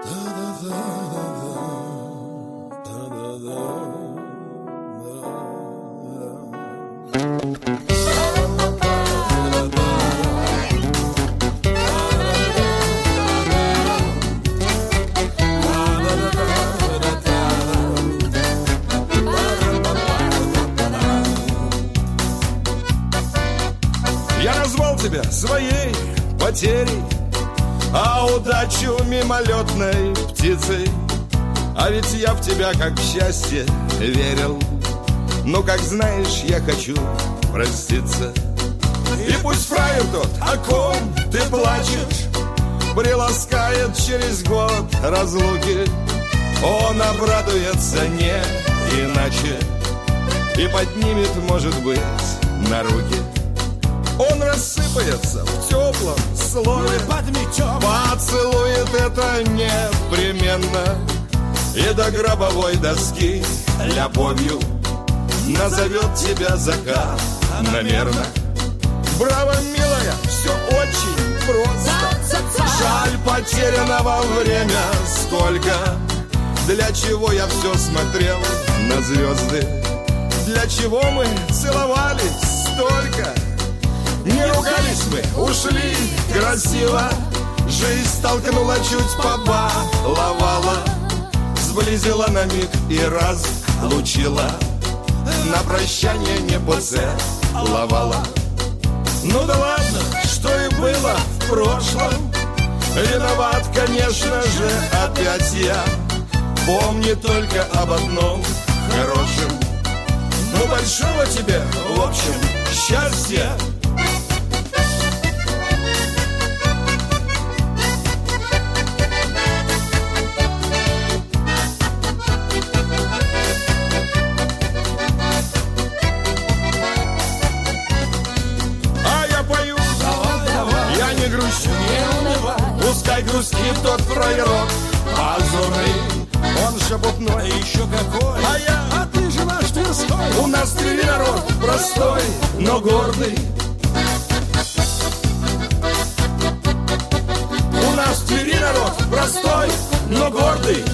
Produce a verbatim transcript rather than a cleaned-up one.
Я назвал тебя своей потерей, а удачу мимолетной птицей. А ведь я в тебя как в счастье верил. Но, как знаешь, я хочу проститься. И пусть фраер тот, о ком ты плачешь, приласкает через год разлуки. Он обрадуется не иначе и поднимет, может быть, на руки. Он рассыпается в теплом слове, поцелует это непременно и до гробовой доски любовью назовет тебя закономерно. Браво, милая, все очень просто. Жаль, потерянного время столько. Для чего я все смотрел на звезды? Для чего мы целовались столько? Не ругались мы, ушли красиво. Жизнь столкнула, чуть побаловала, сблизила на миг и разлучила. На прощание не поцеловала. Ну да ладно, что и было в прошлом. Виноват, конечно же, опять я. Помни только об одном хорошем. Ну большого тебе, в общем, счастья. Пускай грустит тот фраерок позорный, он шебутной, еще какой. А я, а ты же наш Тверской. У нас в Твери народ простой, но гордый. У нас в Твери народ простой, но гордый.